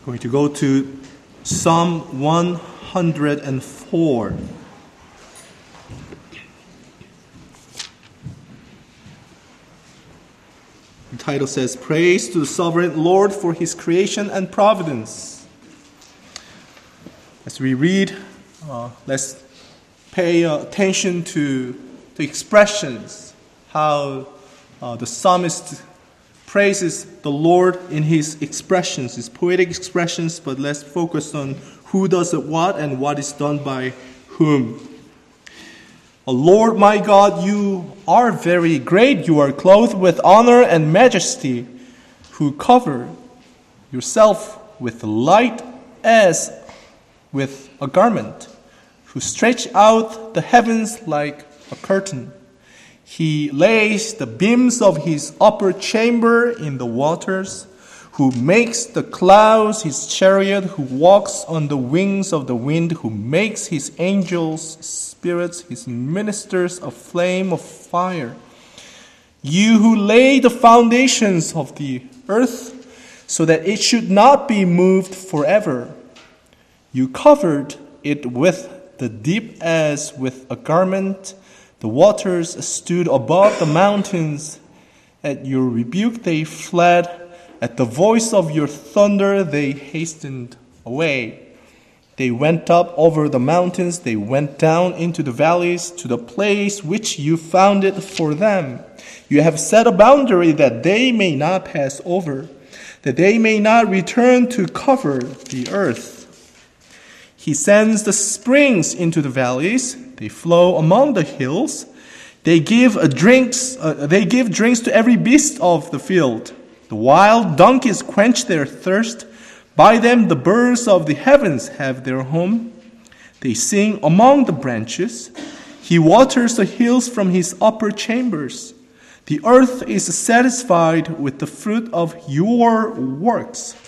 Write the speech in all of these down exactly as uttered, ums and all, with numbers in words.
Going to go to Psalm one hundred four. The title says, Praise to the Sovereign Lord for His creation and providence. As we read, uh, let's pay attention to the expressions, how uh, the psalmist praises the Lord in his expressions, his poetic expressions, but let's focus on who does it what and what is done by whom. O Lord my God, you are very great. You are clothed with honor and majesty, who cover yourself with light as with a garment, who stretch out the heavens like a curtain. He lays the beams of his upper chamber in the waters, who makes the clouds his chariot, who walks on the wings of the wind, who makes his angels spirits, his ministers a flame of fire. You who lay the foundations of the earth, so that it should not be moved forever. You covered it with the deep as with a garment. The waters stood above the mountains. At your rebuke they fled. At the voice of your thunder they hastened away. They went up over the mountains. They went down into the valleys to the place which you founded for them. You have set a boundary that they may not pass over, that they may not return to cover the earth. He sends the springs into the valleys. They flow among the hills. They give a drinks. Uh, they give drinks to every beast of the field. The wild donkeys quench their thirst. By them the birds of the heavens have their home. They sing among the branches. He waters the hills from his upper chambers. The earth is satisfied with the fruit of your works.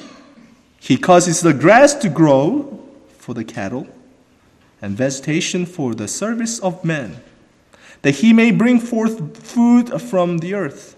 He causes the grass to grow for the cattle, and vegetation for the service of men, that he may bring forth food from the earth,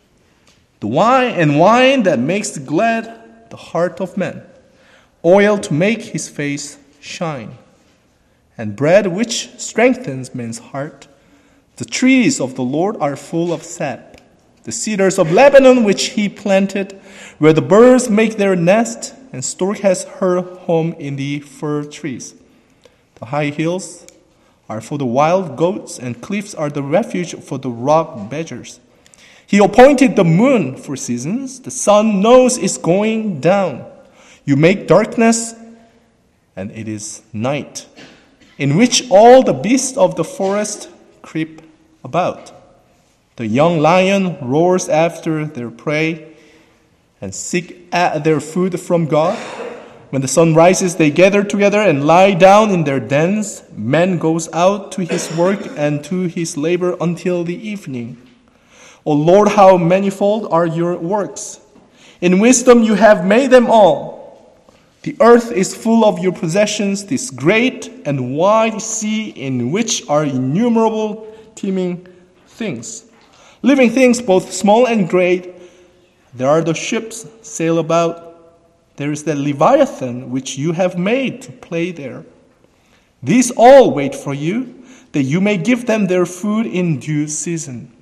the wine and wine that makes glad the heart of men, oil to make his face shine, and bread which strengthens men's heart. The trees of the Lord are full of sap, the cedars of Lebanon which he planted, where the birds make their nest, and stork has her home in the fir trees. The high hills are for the wild goats, and cliffs are the refuge for the rock badgers. He appointed the moon for seasons. The sun knows it's going down. You make darkness, and it is night, in which all the beasts of the forest creep about. The young lion roars after their prey, and seek their food from God. When the sun rises, they gather together and lie down in their dens. Man goes out to his work and to his labor until the evening. O Lord, how manifold are your works! In wisdom you have made them all. The earth is full of your possessions, this great and wide sea in which are innumerable teeming things, living things both small and great. There are the ships sail about. There is the Leviathan which you have made to play there. These all wait for you, that you may give them their food in due season.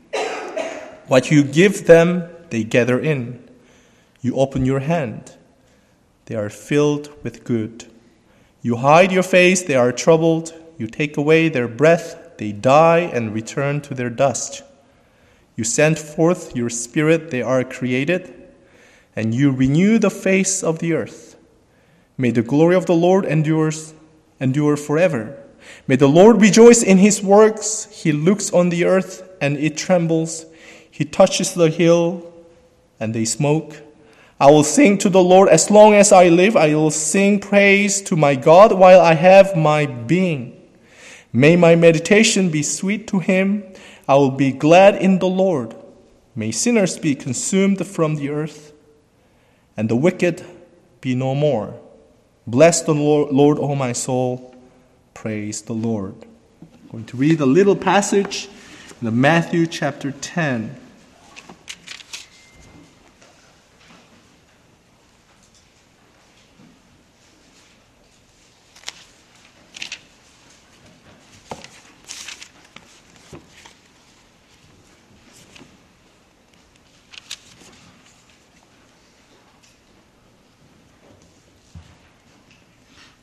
What you give them, they gather in. You open your hand. They are filled with good. You hide your face, they are troubled. You take away their breath, they die and return to their dust. You send forth your spirit, they are created, and you renew the face of the earth. May the glory of the Lord endures, endure forever. May the Lord rejoice in his works. He looks on the earth, and it trembles. He touches the hill, and they smoke. I will sing to the Lord as long as I live. I will sing praise to my God while I have my being. May my meditation be sweet to him. I will be glad in the Lord. May sinners be consumed from the earth, and the wicked be no more. Bless the Lord, O my soul. Praise the Lord. I'm going to read a little passage in Matthew chapter ten.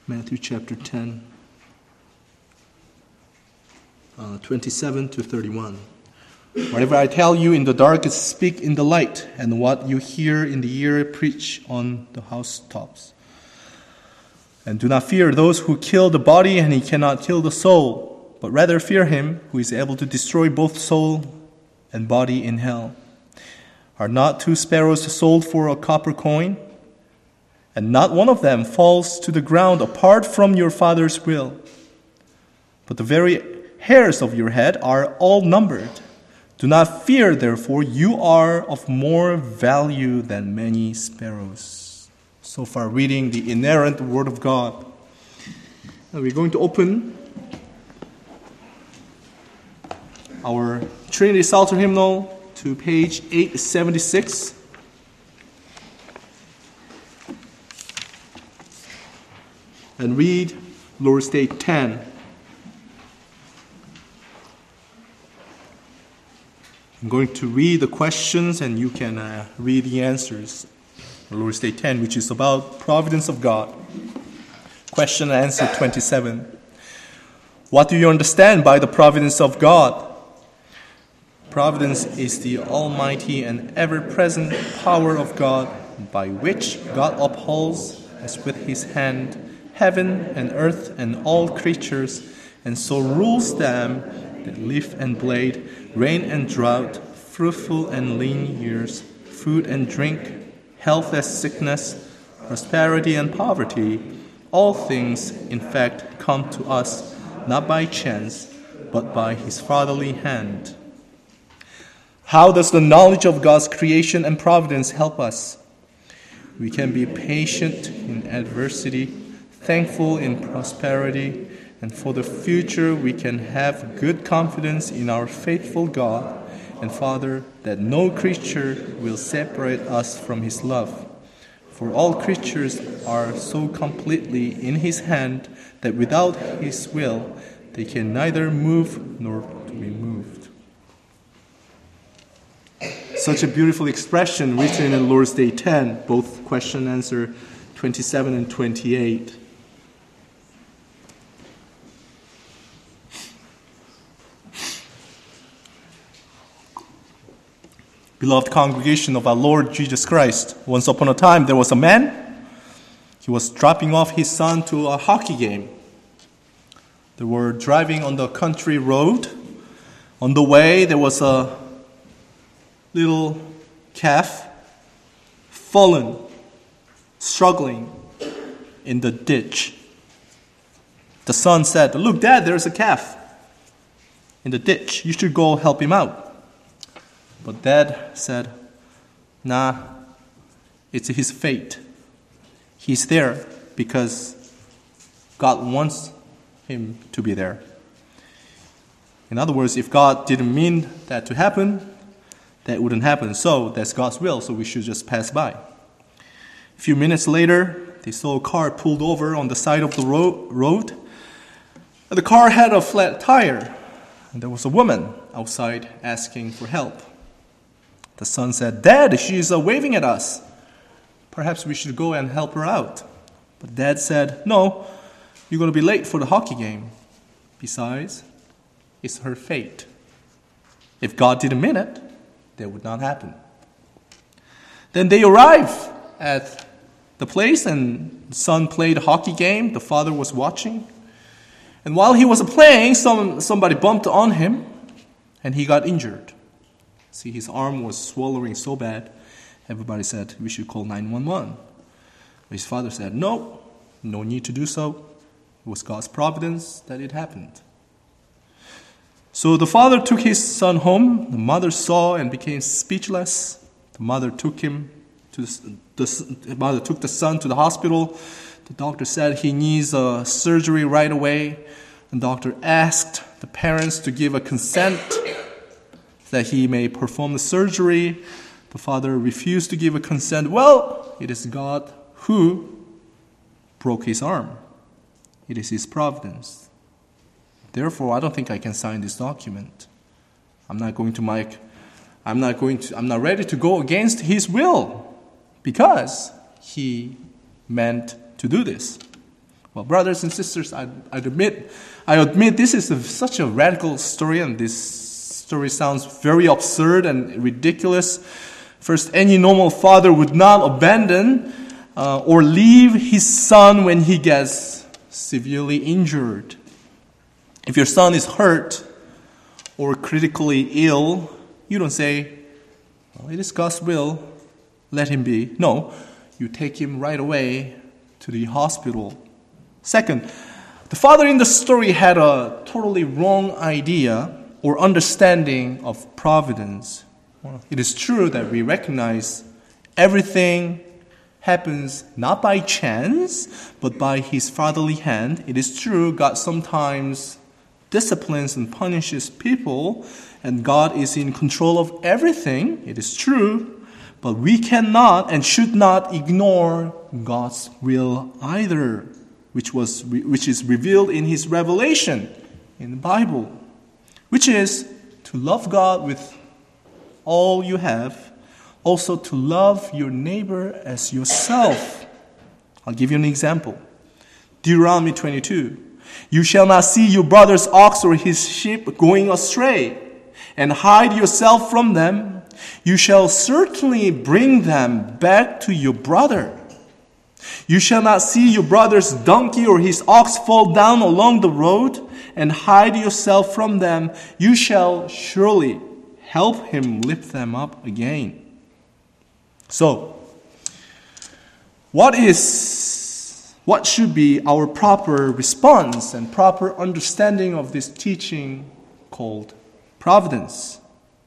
Matthew chapter ten, uh, twenty-seven to thirty-one. Whatever I tell you in the dark, speak in the light, and what you hear in the ear, preach on the housetops. And do not fear those who kill the body, and he cannot kill the soul, but rather fear him who is able to destroy both soul and body in hell. Are not two sparrows sold for a copper coin? And not one of them falls to the ground apart from your Father's will. But the very hairs of your head are all numbered. Do not fear, therefore, you are of more value than many sparrows. So far, reading the inerrant Word of God. And we're going to open our Trinity Psalter hymnal to page eight seventy-six. And read Lord's Day ten. I'm going to read the questions and you can uh, read the answers. Lord's Day ten, which is about providence of God. Question and answer twenty-seven. What do you understand by the providence of God? Providence is the almighty and ever-present power of God, by which God upholds, as with his hand, heaven and earth and all creatures, and so rules them that leaf and blade, rain and drought, fruitful and lean years, food and drink, health and sickness, prosperity and poverty. All things, in fact, come to us, not by chance, but by his fatherly hand. How does the knowledge of God's creation and providence help us? We can be patient in adversity, thankful in prosperity, and for the future we can have good confidence in our faithful God and Father that no creature will separate us from his love. For all creatures are so completely in his hand that without his will they can neither move nor be moved. Such a beautiful expression written in Lord's Day ten, both question and answer twenty-seven and twenty-eight. Beloved congregation of our Lord Jesus Christ, once upon a time there was a man. He was dropping off his son to a hockey game. They were driving on the country road. On the way there was a little calf fallen, struggling in the ditch. The son said, "Look, Dad, there's a calf in the ditch. You should go help him out." But Dad said, "Nah, it's his fate. He's there because God wants him to be there." In other words, if God didn't mean that to happen, that wouldn't happen. So that's God's will, so we should just pass by. A few minutes later, they saw a car pulled over on the side of the ro- road. The car had a flat tire, and there was a woman outside asking for help. The son said, "Dad, she's uh, waving at us. Perhaps we should go and help her out." But Dad said, "No, you're going to be late for the hockey game. Besides, it's her fate. If God didn't mean it, that would not happen." Then they arrived at the place, and the son played a hockey game. The father was watching. And while he was playing, some, somebody bumped on him, and he got injured. See, his arm was swelling so bad, everybody said, "We should call nine one one. His father said, "No, no need to do so. It was God's providence that it happened." So the father took his son home. The mother saw and became speechless. The mother took him to the, the, the mother took the son to the hospital. The doctor said he needs a surgery right away. The doctor asked the parents to give a consent that he may perform the surgery. The father refused to give a consent. Well, it is God who broke his arm. It is his providence. Therefore, I don't think I can sign this document. I'm not going to make, I'm not going to, I'm not ready to go against his will because he meant to do this. Well, brothers and sisters, I, I admit, I admit this is a, such a radical story, and this story sounds very absurd and ridiculous. First, any normal father would not abandon uh, or leave his son when he gets severely injured. If your son is hurt or critically ill, you don't say, well, it is God's will, let him be. No, you take him right away to the hospital. Second, the father in the story had a totally wrong idea or understanding of providence. Well, it is true that we recognize everything happens not by chance, but by his fatherly hand. It is true God sometimes disciplines and punishes people, and God is in control of everything. It is true, but we cannot and should not ignore God's will either, which was which is revealed in his revelation in the Bible, which is to love God with all you have, also to love your neighbor as yourself. I'll give you an example. Deuteronomy twenty-two. You shall not see your brother's ox or his sheep going astray, and hide yourself from them. You shall certainly bring them back to your brother. You shall not see your brother's donkey or his ox fall down along the road, and hide yourself from them. You shall surely help him lift them up again. So, what is, what should be our proper response and proper understanding of this teaching called providence?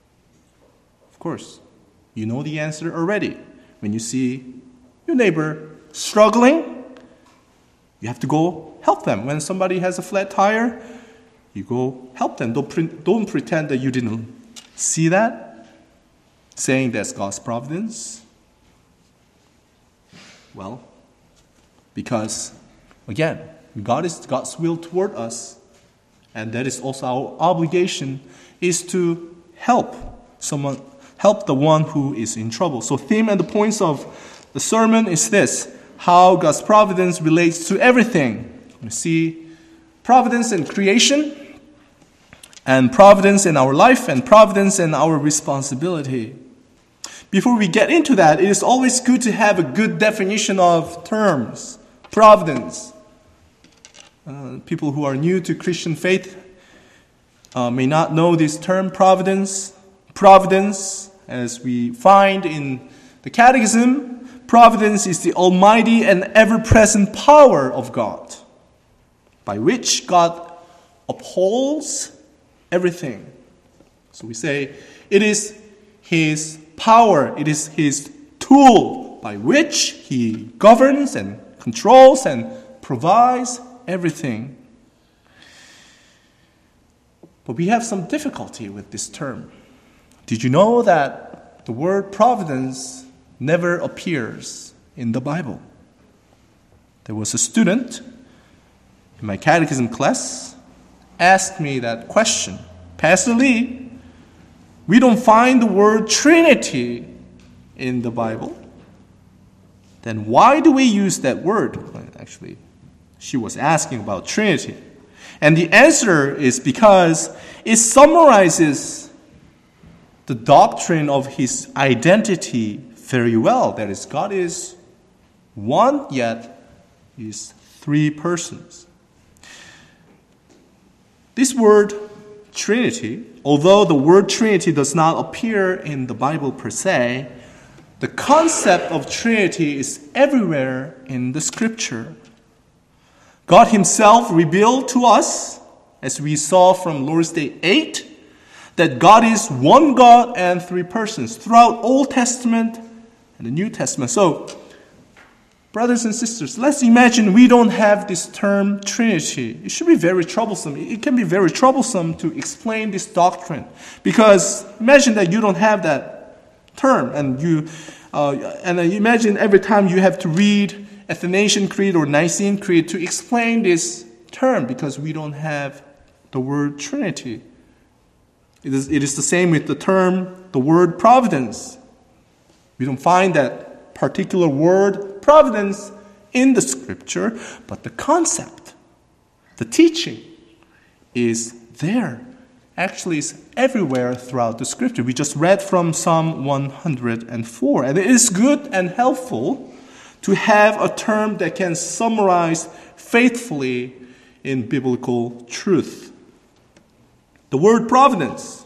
Of course, you know the answer already. When you see your neighbor struggling, you have to go help them. When somebody has a flat tire, you go help them. Don't, pre- don't pretend that you didn't see that, saying that's God's providence. Well, because, again, God is God's will toward us, and that is also our obligation, is to help someone, help the one who is in trouble. So theme and the points of the sermon is this: how God's providence relates to everything. You see providence in creation, and providence in our life, and providence in our responsibility. Before we get into that, it is always good to have a good definition of terms. Providence. Uh, people who are new to Christian faith uh, may not know this term, providence. Providence, as we find in the Catechism, providence is the almighty and ever-present power of God, by which God upholds everything. So we say it is his power, it is his tool by which he governs and controls and provides everything. But we have some difficulty with this term. Did you know that the word providence never appears in the Bible? There was a student in my catechism class asked me that question. Pastor Lee, we don't find the word Trinity in the Bible. Then why do we use that word? Well, actually, she was asking about Trinity. And the answer is because it summarizes the doctrine of his identity very well. That is, God is one, yet he is three persons. This word Trinity, although the word Trinity does not appear in the Bible per se, the concept of Trinity is everywhere in the Scripture. God himself revealed to us, as we saw from Lord's Day eight, that God is one God and three persons throughout Old Testament and the New Testament. So, brothers and sisters, let's imagine we don't have this term Trinity. It should be very troublesome. It can be very troublesome to explain this doctrine. Because imagine that you don't have that term. And you uh, and imagine every time you have to read Athanasian Creed or Nicene Creed to explain this term, because we don't have the word Trinity. It is, it is the same with the term, the word providence. We don't find that particular word providence in the scripture, but the concept, the teaching is there. Actually, it's everywhere throughout the scripture. We just read from Psalm one hundred four, and it is good and helpful to have a term that can summarize faithfully in biblical truth. The word providence,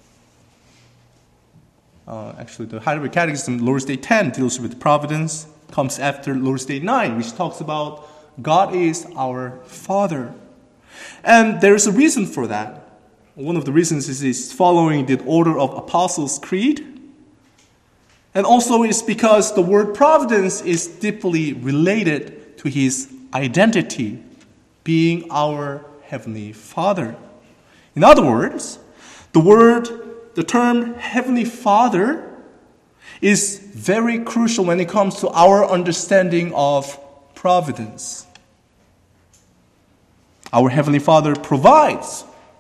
uh, actually the Heidelberg Catechism, Lord's Day ten deals with providence, comes after Lord's Day nine, which talks about God is our Father. And there's a reason for that. One of the reasons is it's following the order of Apostles' Creed. And also it's because the word providence is deeply related to his identity, being our Heavenly Father. In other words, the word, the term Heavenly Father is very crucial when it comes to our understanding of providence. Our Heavenly Father provides.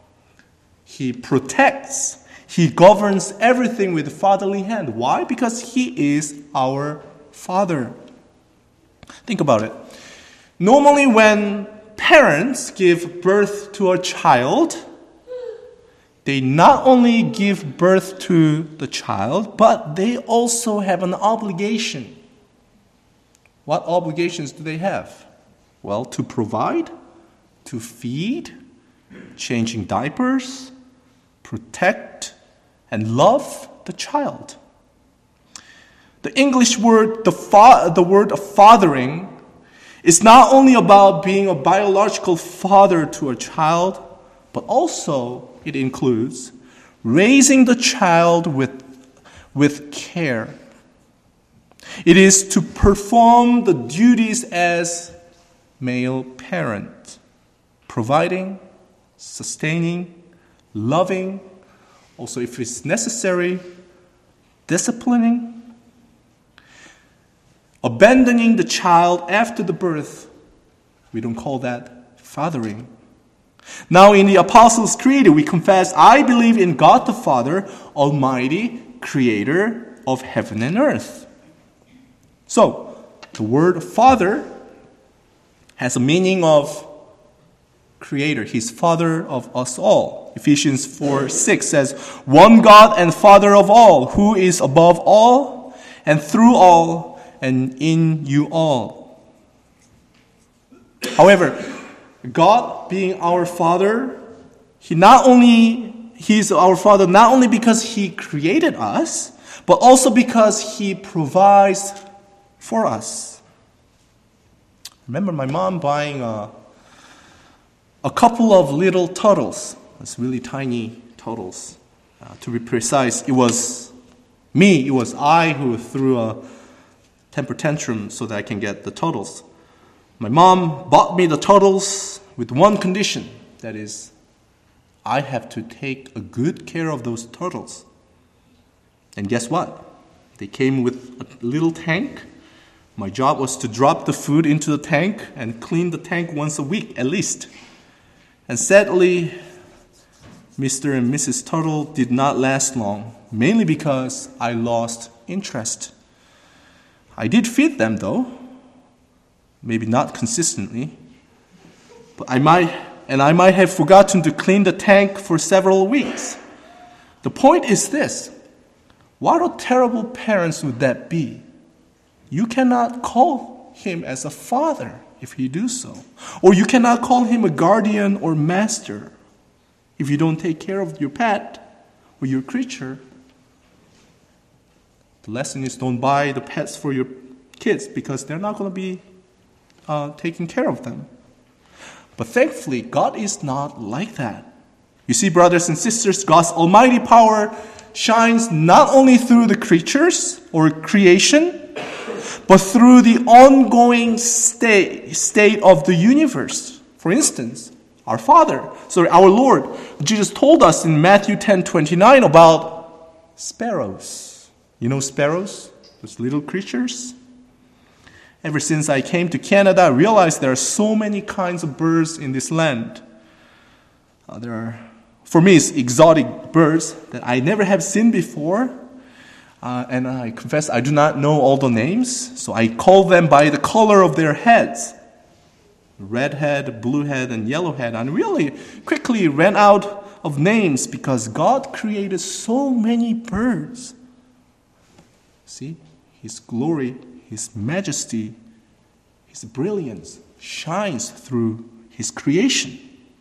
He protects. He governs everything with fatherly hand. Why? Because He is our Father. Think about it. Normally when parents give birth to a child, they not only give birth to the child, but they also have an obligation. What obligations do they have? Well, to provide, to feed, changing diapers, protect, and love the child. The English word, the, fa- the word of fathering, is not only about being a biological father to a child, but also it includes raising the child with, with care. It is to perform the duties as male parent, providing, sustaining, loving, also if it's necessary, disciplining, abandoning the child after the birth. We don't call that fathering. Now in the Apostles' Creed, we confess, I believe in God the Father, Almighty, Creator of heaven and earth. So, the word Father has a meaning of Creator. He's Father of us all. Ephesians four six says, one God and Father of all, who is above all, and through all, and in you all. However, God being our Father, He not only He's our Father not only because He created us, but also because He provides for us. I remember my mom buying a, a couple of little turtles. It's really tiny turtles. Uh, to be precise, it was me, it was I who threw a temper tantrum so that I can get the turtles. My mom bought me the turtles with one condition, that is, I have to take a good care of those turtles. And guess what? They came with a little tank. My job was to drop the food into the tank and clean the tank once a week at least. And sadly, Mister and Missus Turtle did not last long, mainly because I lost interest. I did feed them though, maybe not consistently, but I might, and I might have forgotten to clean the tank for several weeks. The point is this: what a terrible parents would that be? You cannot call him as a father if you do so, or you cannot call him a guardian or master if you don't take care of your pet or your creature. The lesson is don't buy the pets for your kids because they're not going to be uh, taking care of them. But thankfully, God is not like that. You see, brothers and sisters, God's almighty power shines not only through the creatures or creation, but through the ongoing state, state of the universe. For instance, our Father, sorry, our Lord, Jesus told us in Matthew ten twenty-nine about sparrows. You know sparrows? Those little creatures? Ever since I came to Canada, I realized there are so many kinds of birds in this land. Uh, there are, for me, it's exotic birds that I never have seen before. Uh, and I confess I do not know all the names, so I call them by the color of their heads. Red head, blue head, and yellow head. And really quickly ran out of names because God created so many birds. See, His glory, His majesty, His brilliance shines through His creation.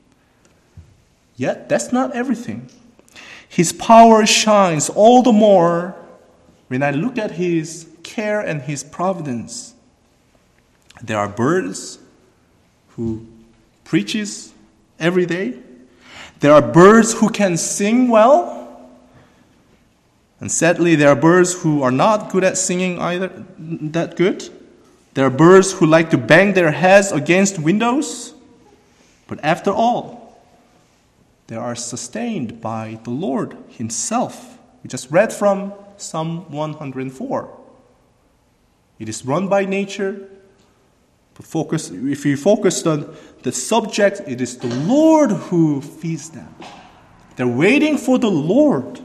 Yet, that's not everything. His power shines all the more when I look at His care and His providence. There are birds who preaches every day. There are birds who can sing well. And sadly, there are birds who are not good at singing either, that good. There are birds who like to bang their heads against windows. But after all, they are sustained by the Lord Himself. We just read from Psalm one hundred four. It is run by nature. But focus, if you focus on the subject, it is the Lord who feeds them. They're waiting for the Lord.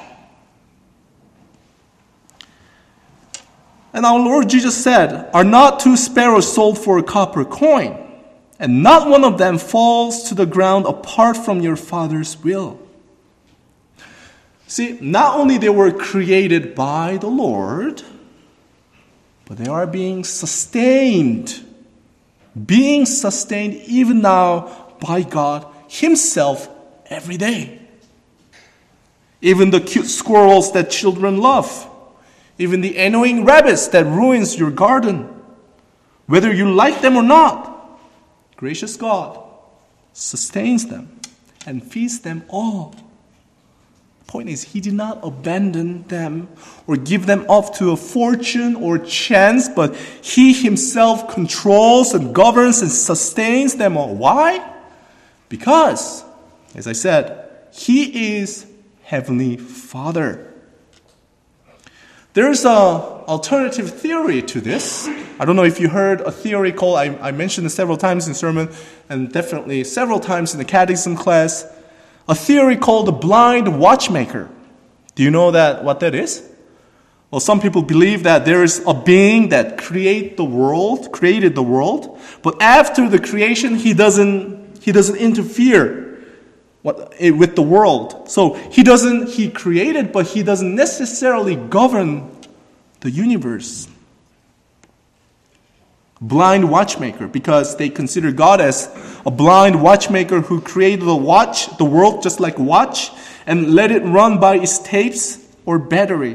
And our Lord Jesus said, "Are not two sparrows sold for a copper coin? And not one of them falls to the ground apart from your Father's will." See, not only they were created by the Lord, but they are being sustained. Being sustained even now by God Himself every day. Even the cute squirrels that children love. Even the annoying rabbits that ruins your garden. Whether you like them or not, gracious God sustains them and feeds them all. Point is, He did not abandon them or give them up to a fortune or chance, but He Himself controls and governs and sustains them all. Why? Because, as I said, He is Heavenly Father. There's an alternative theory to this. I don't know if you heard a theory called, I, I mentioned it several times in sermon, and definitely several times in the catechism class, a theory called the blind watchmaker. Do you know that what that is? Well, some people believe that there is a being that create the world, created the world, but after the creation, he doesn't he doesn't interfere what, with the world. So he doesn't he created, but he doesn't necessarily govern the universe. Blind watchmaker, because they consider God as a blind watchmaker who created the watch, the world just like watch, and let it run by its tapes or battery.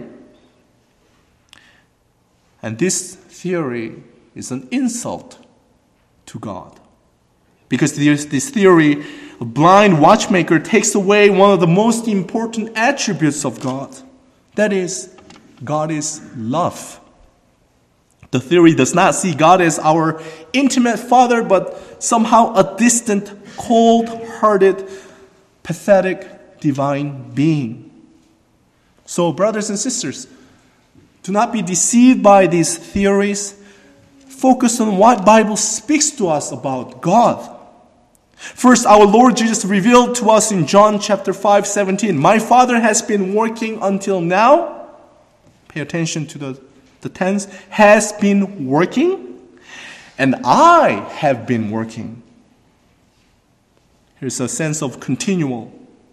And this theory is an insult to God. Because this theory, a blind watchmaker takes away one of the most important attributes of God. That is, God is love. The theory does not see God as our intimate Father, but somehow a distant, cold-hearted, pathetic, divine being. So, brothers and sisters, do not be deceived by these theories. Focus on what Bible speaks to us about God. First, our Lord Jesus revealed to us in John chapter five, seventeen, "My Father has been working until now." Pay attention to the The tense, has been working, and I have been working. Here's a sense of continual.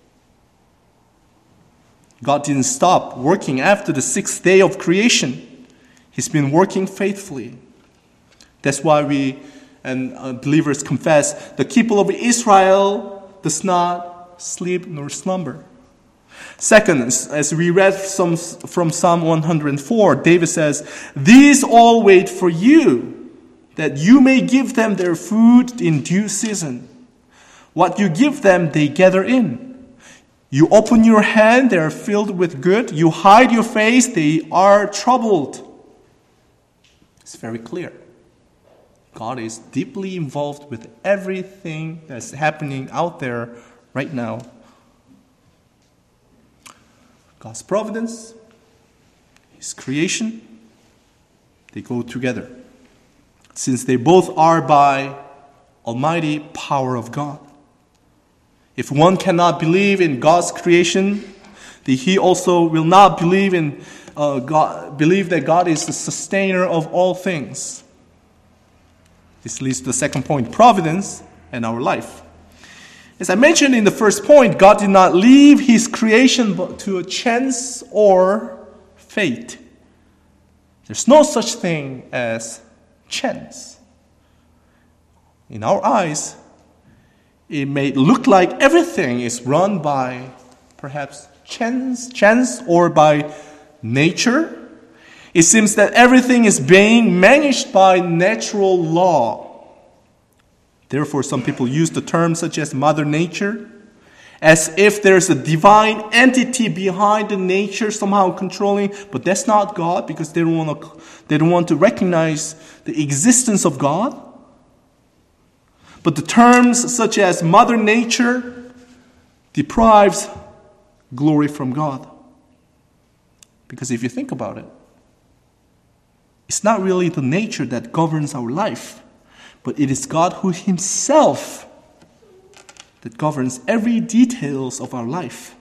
God didn't stop working after the sixth day of creation. He's been working faithfully. That's why we and uh, believers confess, the people of Israel does not sleep nor slumber. Second, as we read some, from Psalm one hundred four, David says, "These all wait for you, that you may give them their food in due season. What you give them, they gather in. You open your hand, they are filled with good. You hide your face, they are troubled." It's very clear. God is deeply involved with everything that's happening out there right now. God's providence, His creation, they go together, since they both are by almighty power of God. If one cannot believe in God's creation, The he also will not believe in uh, God, believe that God is the sustainer of all things. This leads to the second point, providence and our life. As I mentioned in the first point, God did not leave his creation to a chance or fate. There's no such thing as chance. In our eyes, it may look like everything is run by perhaps chance, chance or by nature. It seems that everything is being managed by natural law. Therefore, some people use the term such as Mother Nature, as if there's a divine entity behind the nature somehow controlling, but that's not God because they don't want to, they don't want to recognize the existence of God. But the terms such as Mother Nature deprives glory from God. Because if you think about it, it's not really the nature that governs our life, but it is God who himself that governs every details of our life.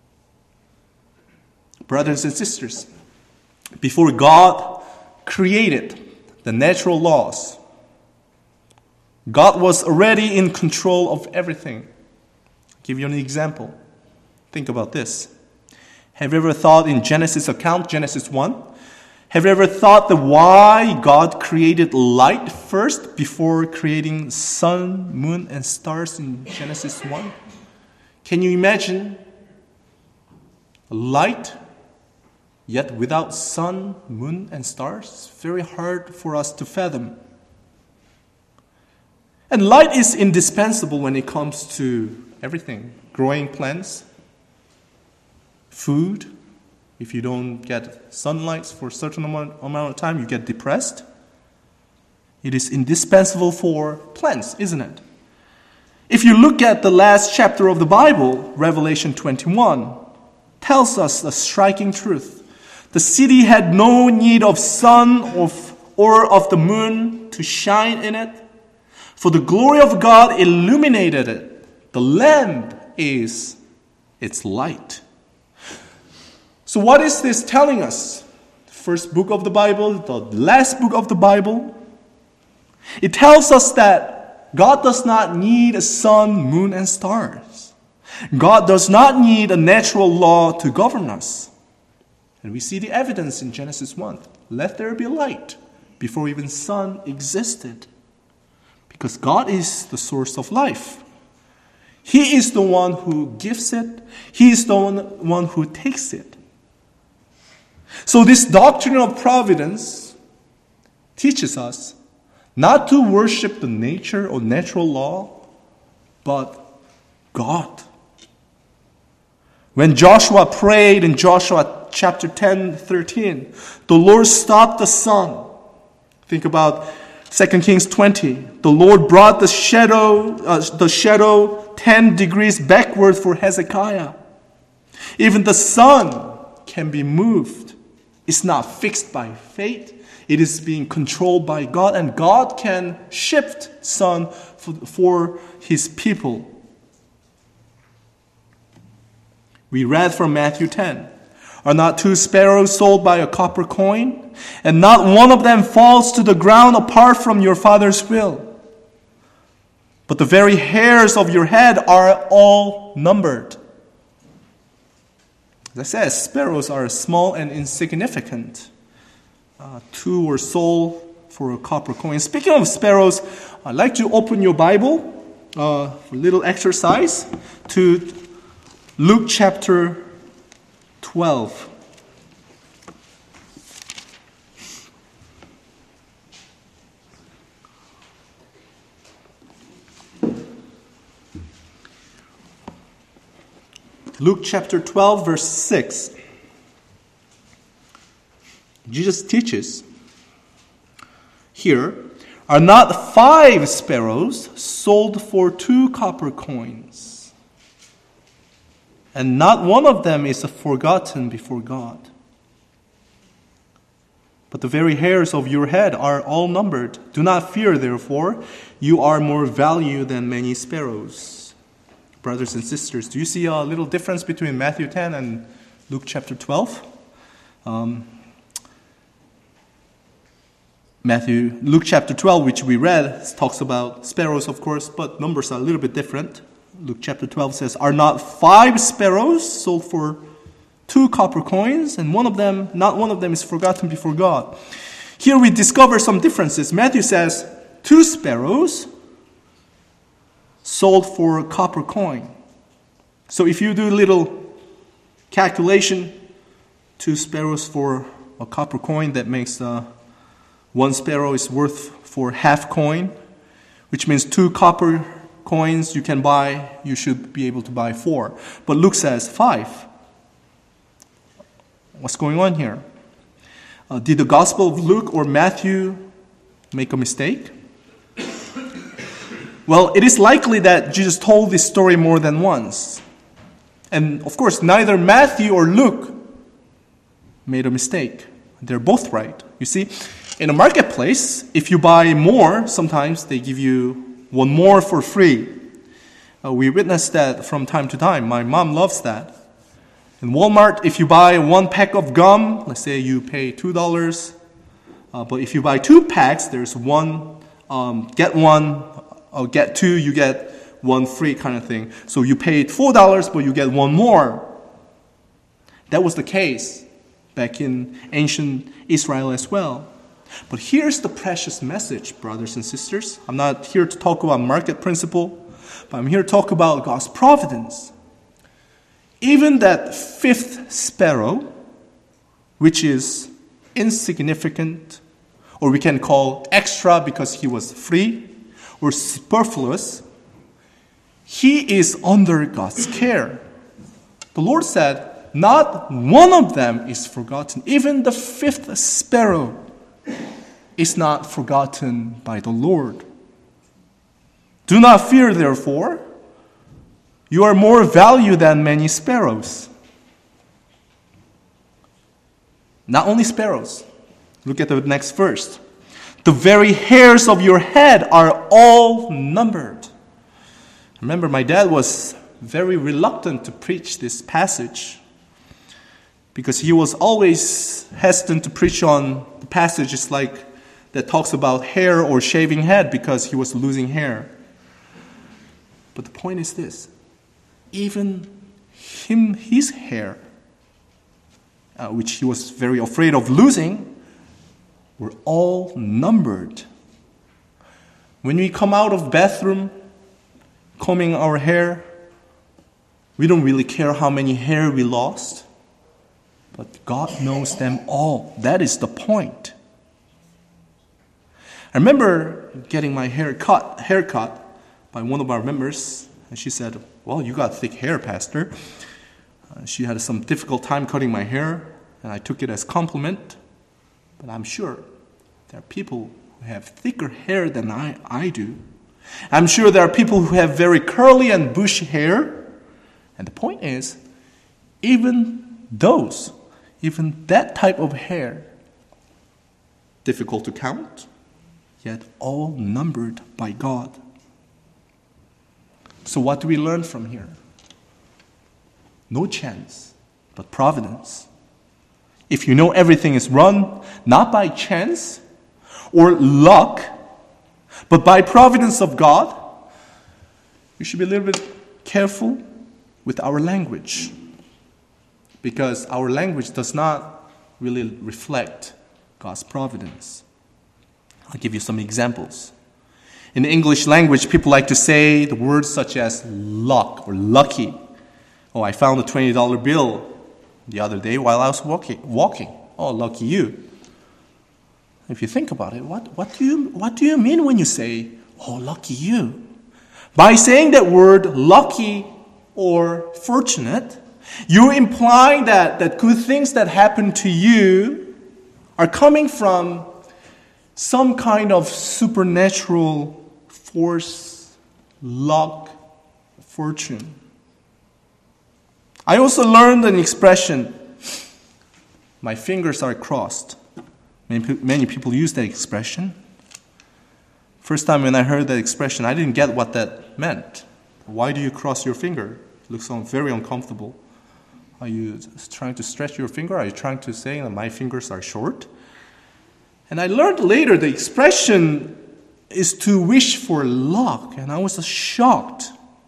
Brothers and sisters, before God created the natural laws, God was already in control of everything. I'll give you an example. Think about this. Have you ever thought in Genesis account, Genesis one? Have you ever thought that why God created light first before creating sun, moon, and stars in Genesis one? Can you imagine light, yet without sun, moon, and stars? It's very hard for us to fathom. And light is indispensable when it comes to everything. Growing plants, food. If you don't get sunlight for a certain amount, amount of time, you get depressed. It is indispensable for plants, isn't it? If you look at the last chapter of the Bible, Revelation twenty-one, tells us a striking truth. The city had no need of sun or of the moon to shine in it, for the glory of God illuminated it. The Lamb is its light. So what is this telling us? The first book of the Bible, the last book of the Bible. It tells us that God does not need a sun, moon, and stars. God does not need a natural law to govern us. And we see the evidence in Genesis one. Let there be light before even sun existed. Because God is the source of life. He is the one who gives it. He is the one who takes it. So this doctrine of providence teaches us not to worship the nature or natural law, but God. When Joshua prayed in Joshua chapter ten, thirteen, the Lord stopped the sun. Think about Second Kings twenty. The Lord brought the shadow, uh, the shadow ten degrees backward for Hezekiah. Even the sun can be moved. It's not fixed by fate. It is being controlled by God, and God can shift sun for, for his people. We read from Matthew ten. Are not two sparrows sold by a copper coin? And not one of them falls to the ground apart from your Father's will. But the very hairs of your head are all numbered. As I said, sparrows are small and insignificant. Uh, two were sold for a copper coin. Speaking of sparrows, I'd like to open your Bible uh, for a little exercise to Luke chapter twelve. Luke chapter twelve, verse six. Jesus teaches here, are not five sparrows sold for two copper coins? And not one of them is forgotten before God. But the very hairs of your head are all numbered. Do not fear, therefore, you are more valuable than many sparrows. Brothers and sisters, do you see a little difference between Matthew ten and Luke chapter twelve. Um, Matthew, Luke chapter twelve, which we read, talks about sparrows, of course, but numbers are a little bit different. Luke chapter twelve says, "Are not five sparrows sold for two copper coins, and one of them, not one of them is forgotten before God?" Here we discover some differences. Matthew says, two sparrows sold for a copper coin. So if you do a little calculation, two sparrows for a copper coin, that makes uh, one sparrow is worth for half coin, which means two copper coins you can buy, you should be able to buy four. But Luke says five. What's going on here? Uh, did the Gospel of Luke or Matthew make a mistake? Well, it is likely that Jesus told this story more than once. And of course, neither Matthew or Luke made a mistake. They're both right. You see, in a marketplace, if you buy more, sometimes they give you one more for free. Uh, we witness that from time to time. My mom loves that. In Walmart, if you buy one pack of gum, let's say you pay two dollars. Uh, but if you buy two packs, there's one, um, get one, or get two, you get one free kind of thing. So you paid four dollars, but you get one more. That was the case back in ancient Israel as well. But here's the precious message, brothers and sisters. I'm not here to talk about market principle, but I'm here to talk about God's providence. Even that fifth sparrow, which is insignificant, or we can call extra because he was free, or superfluous, he is under God's care. The Lord said, not one of them is forgotten. Even the fifth sparrow is not forgotten by the Lord. Do not fear, therefore. You are more valuable than many sparrows. Not only sparrows. Look at the next verse. The very hairs of your head are all numbered. Remember, my dad was very reluctant to preach this passage because he was always hesitant to preach on the passages like that talks about hair or shaving head because he was losing hair. But the point is this. Even him, his hair, uh, which he was very afraid of losing, were all numbered. When we come out of bathroom, combing our hair, we don't really care how many hair we lost, but God knows them all. That is the point. I remember getting my hair cut, haircut by one of our members, and she said, "Well, you got thick hair, Pastor." Uh, she had some difficult time cutting my hair, and I took it as compliment. But I'm sure there are people who have thicker hair than I, I do. I'm sure there are people who have very curly and bushy hair. And the point is, even those, even that type of hair, difficult to count, yet all numbered by God. So what do we learn from here? No chance, but providence. If you know everything is run not by chance or luck, but by providence of God, we should be a little bit careful with our language, because our language does not really reflect God's providence. I'll give you some examples. In the English language, people like to say the words such as luck or lucky. Oh, I found a twenty dollar bill the other day while I was walking. walking. Oh, lucky you. If you think about it, what, what, do you, what do you mean when you say, oh, lucky you? By saying that word lucky or fortunate, you're implying that, that good things that happen to you are coming from some kind of supernatural force, luck, fortune. I also learned an expression, my fingers are crossed. Many, many people use that expression. First time when I heard that expression, I didn't get what that meant. Why do you cross your finger? It looks so very uncomfortable. Are you trying to stretch your finger? Are you trying to say that my fingers are short? And I learned later the expression is to wish for luck, and I was shocked.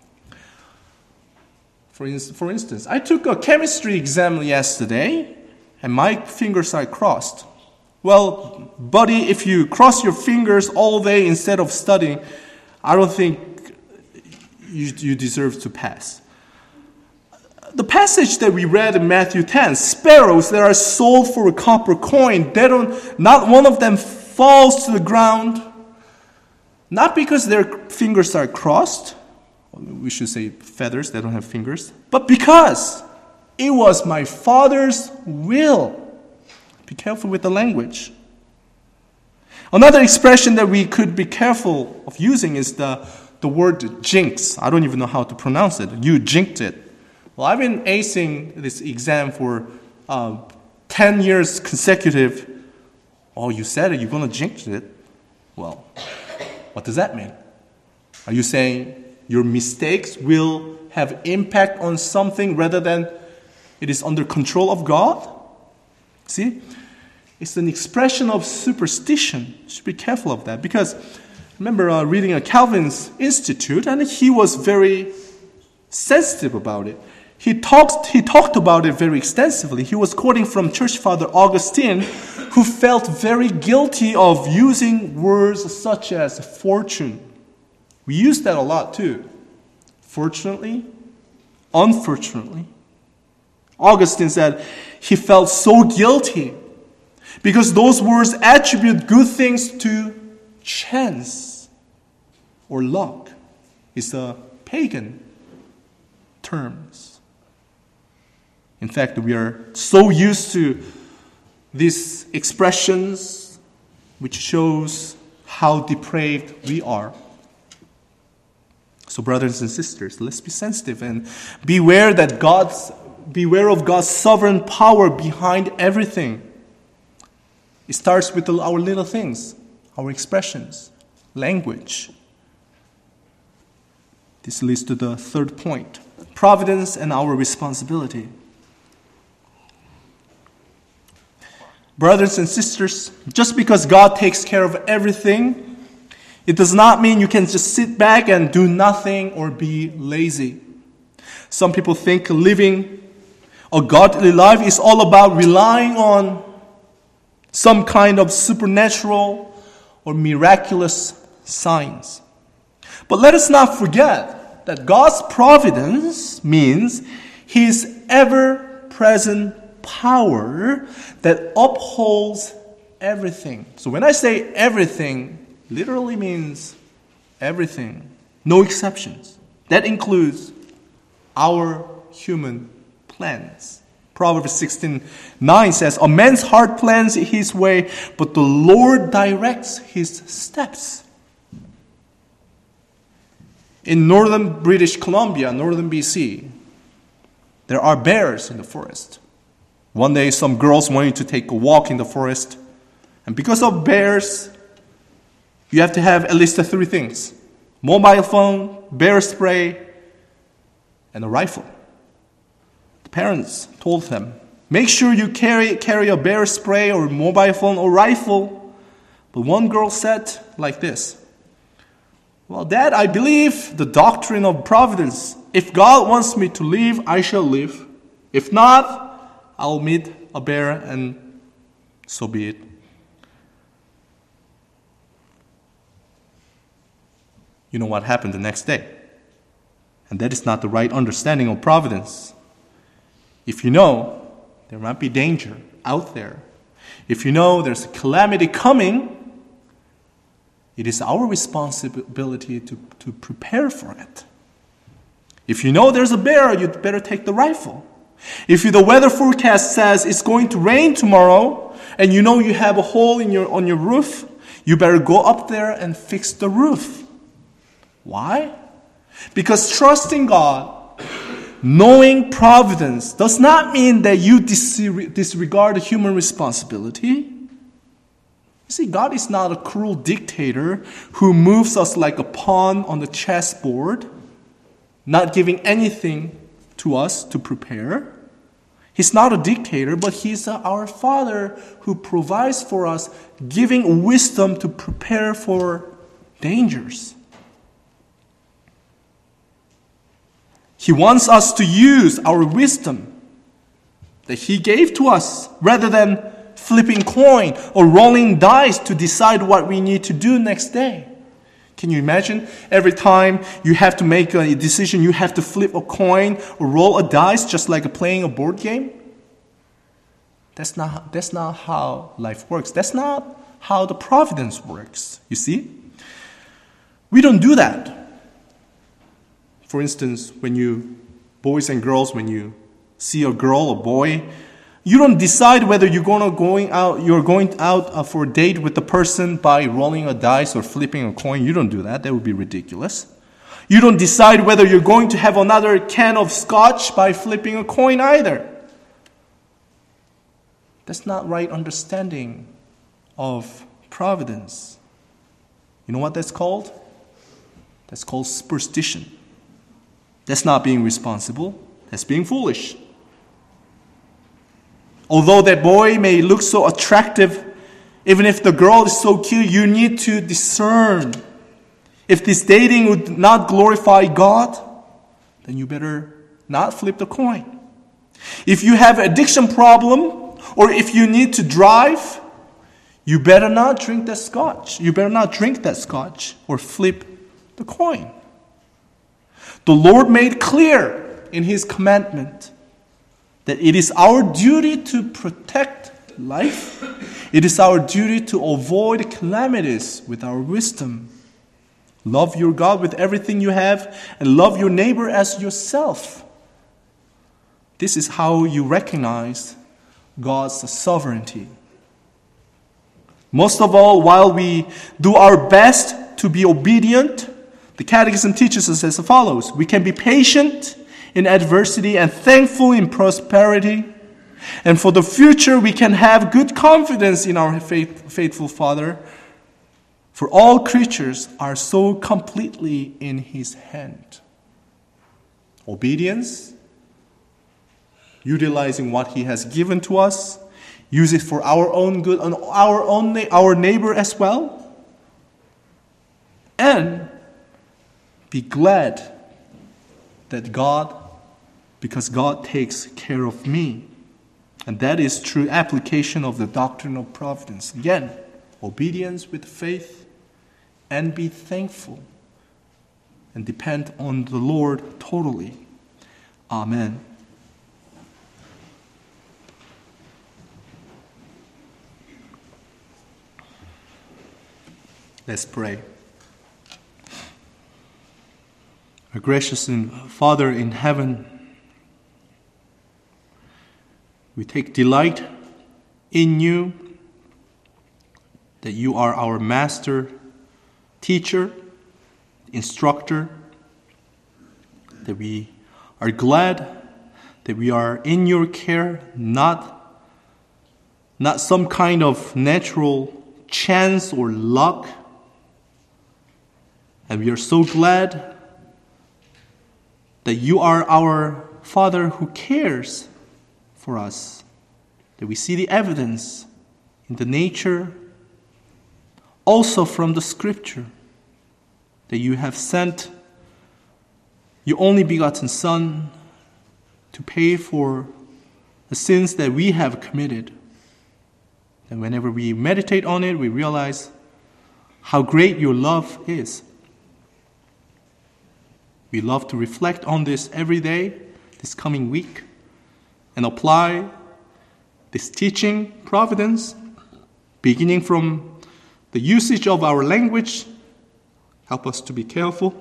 For, in, for instance, I took a chemistry exam yesterday, and my fingers are crossed. Well, buddy, if you cross your fingers all day instead of studying, I don't think you, you deserve to pass. The passage that we read in Matthew ten, sparrows that are sold for a copper coin, they don't, not one of them falls to the ground, not because their fingers are crossed, we should say feathers, they don't have fingers, but because it was my Father's will. Be careful with the language. Another expression that we could be careful of using is the, the word jinx. I don't even know how to pronounce it. You jinxed it. Well, I've been acing this exam for uh, ten years consecutive. Oh, you said it, you're going to jinx it. Well, what does that mean? Are you saying your mistakes will have impact on something rather than it is under control of God? See? It's an expression of superstition. You should be careful of that. Because I remember uh, reading a Calvin's Institute, and he was very sensitive about it. He talked, he talked about it very extensively. He was quoting from Church Father Augustine, who felt very guilty of using words such as fortune. We use that a lot too. Fortunately, unfortunately. Augustine said he felt so guilty because those words attribute good things to chance or luck. It's a pagan terms. In fact, we are so used to these expressions which shows how depraved we are. So brothers and sisters, let's be sensitive and beware that God's beware of God's sovereign power behind everything. It starts with our little things, our expressions, language. This leads to the third point, providence and our responsibility. Brothers and sisters, just because God takes care of everything, it does not mean you can just sit back and do nothing or be lazy. Some people think living a godly life is all about relying on some kind of supernatural or miraculous signs. But let us not forget that God's providence means His ever-present power that upholds everything. So when I say everything, literally means everything. No exceptions. That includes our human plans. Proverbs sixteen nine says, a man's heart plans his way, but the Lord directs his steps. In northern British Columbia, northern B C, there are bears in the forest. One day, some girls wanted to take a walk in the forest. And because of bears, you have to have at least three things. Mobile phone, bear spray, and a rifle. The parents told them, make sure you carry, carry a bear spray or mobile phone or rifle. But one girl said like this, well, Dad, I believe the doctrine of providence. If God wants me to live, I shall live. If not, I'll meet a bear and so be it. You know what happened the next day. And that is not the right understanding of providence. If you know there might be danger out there, if you know there's a calamity coming, it is our responsibility to, to prepare for it. If you know there's a bear, you'd better take the rifle. If you, the weather forecast says it's going to rain tomorrow, and you know you have a hole in your on your roof, you better go up there and fix the roof. Why? Because trusting God, knowing providence, does not mean that you disregard human responsibility. You see, God is not a cruel dictator who moves us like a pawn on the chessboard, not giving anything to us to prepare. He's not a dictator, but He's our Father who provides for us, giving wisdom to prepare for dangers. He wants us to use our wisdom that He gave to us rather than flipping coin or rolling dice to decide what we need to do next day. Can you imagine? Every time you have to make a decision, you have to flip a coin or roll a dice just like playing a board game? That's not, that's not how life works. That's not how the providence works, you see? We don't do that. For instance, when you, boys and girls, when you see a girl or boy, you don't decide whether you're going to going out. You're going out uh, for a date with the person by rolling a dice or flipping a coin. You don't do that. That would be ridiculous. You don't decide whether you're going to have another can of scotch by flipping a coin either. That's not right understanding of providence. You know what that's called? That's called superstition. That's not being responsible. That's being foolish. Although that boy may look so attractive, even if the girl is so cute, you need to discern. If this dating would not glorify God, then you better not flip the coin. If you have an addiction problem, or if you need to drive, you better not drink that scotch. You better not drink that scotch or flip the coin. The Lord made clear in His commandment that it is our duty to protect life. It is our duty to avoid calamities with our wisdom. Love your God with everything you have and love your neighbor as yourself. This is how you recognize God's sovereignty. Most of all, while we do our best to be obedient, the Catechism teaches us as follows. We can be patient in adversity and thankful in prosperity. And for the future, we can have good confidence in our faith, faithful Father. For all creatures are so completely in His hand. Obedience, utilizing what He has given to us, use it for our own good and our own our neighbor as well. And be glad that God, because God takes care of me. And that is true application of the doctrine of providence. Again, obedience with faith and be thankful and depend on the Lord totally. Amen. Let's pray. Our gracious Father in heaven, we take delight in You, that You are our master, teacher, instructor, that we are glad that we are in Your care, not, not some kind of natural chance or luck. And we are so glad that You are our Father who cares for us, that we see the evidence in the nature, also from the Scripture, that You have sent Your only begotten Son to pay for the sins that we have committed. And whenever we meditate on it, we realize how great Your love is. We love to reflect on this every day, this coming week, and apply this teaching, providence, beginning from the usage of our language. Help us to be careful.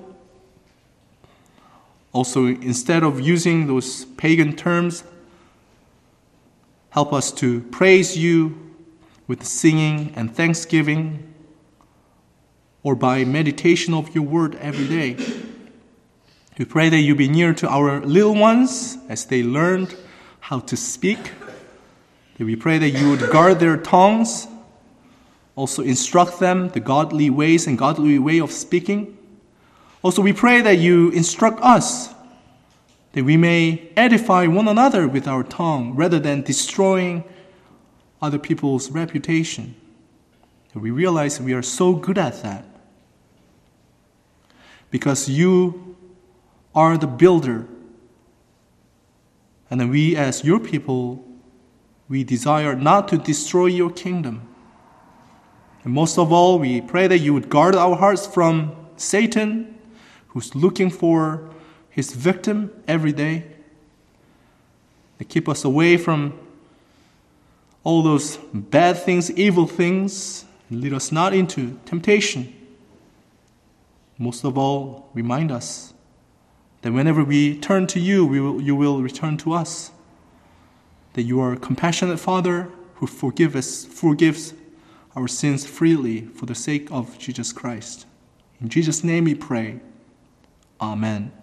Also, instead of using those pagan terms, help us to praise You with singing and thanksgiving, or by meditation of Your word every day. We pray that You be near to our little ones as they learn how to speak. That we pray that You would guard their tongues, also instruct them the godly ways and godly way of speaking. Also, we pray that You instruct us that we may edify one another with our tongue rather than destroying other people's reputation. And we realize we are so good at that because you are the builder. And then we as your people, we desire not to destroy your kingdom. And most of all, we pray that you would guard our hearts from Satan, who's looking for his victim every day. To keep us away from all those bad things, evil things, and lead us not into temptation. Most of all, remind us that whenever we turn to you, we will, you will return to us. That you are a compassionate Father who forgive us, forgives our sins freely for the sake of Jesus Christ. In Jesus' name we pray. Amen.